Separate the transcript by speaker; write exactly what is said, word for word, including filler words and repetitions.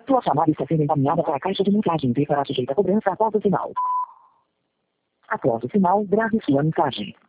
Speaker 1: Tua chamada está sendo encaminhada para a caixa de mensagem e será sujeita a cobrança após o sinal. Após o sinal, grave sua mensagem.